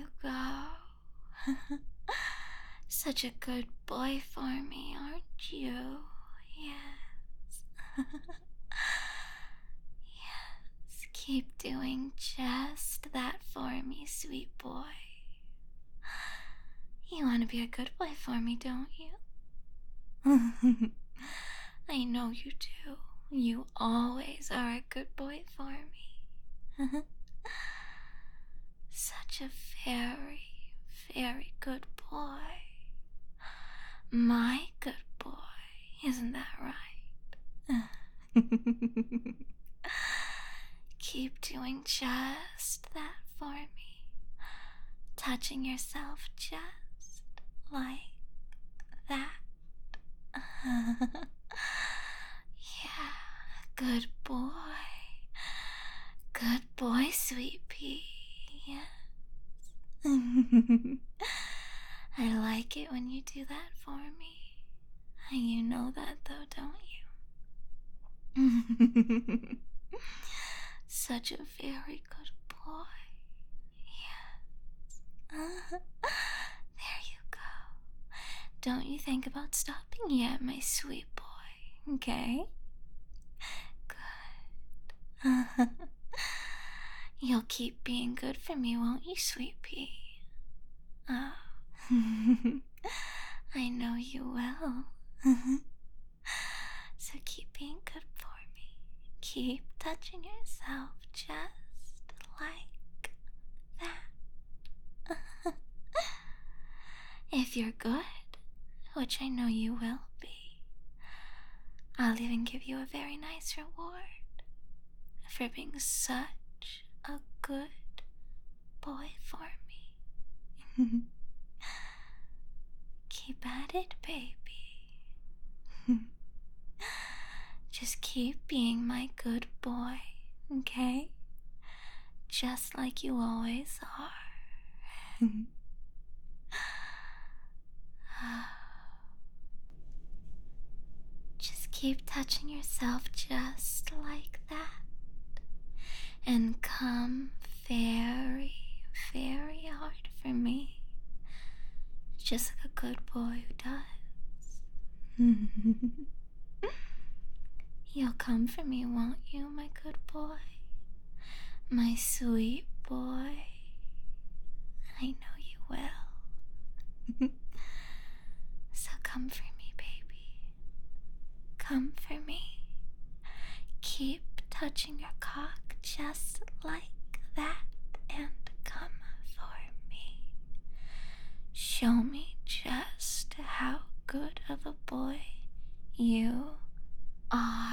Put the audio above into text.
you go. Such a good boy for me, aren't you? Yes. Yes, keep doing just that for me, sweet boy. You want to be a good boy for me, don't you? I know you do. You always are a good boy for me. Such a very, very good boy. My good boy, isn't that right? Keep doing just that for me. Touching yourself just like that. Yeah, good boy. Good boy, sweet pea. Yes. I like it when you do that for me. You know that though, don't you? Such a very good boy. Yes. There you go. Don't you think about stopping yet, my sweet boy, okay? Good. You'll keep being good for me, won't you, sweet pea? Oh. I know you will. So keep being good for me. Keep touching yourself just like that. If you're good, which I know you will be, I'll even give you a very nice reward for being such a good boy for me. Keep at it, baby. Just keep being my good boy, okay? Just like you always are. Just keep touching yourself just like that. And come very, very hard for me. Just like a good boy who does. You'll come for me, won't you, my good boy? My sweet boy. I know you will. So come for me, baby. Come for me. Keep touching your cock just like that and come for me. Show me just how good of a boy you are.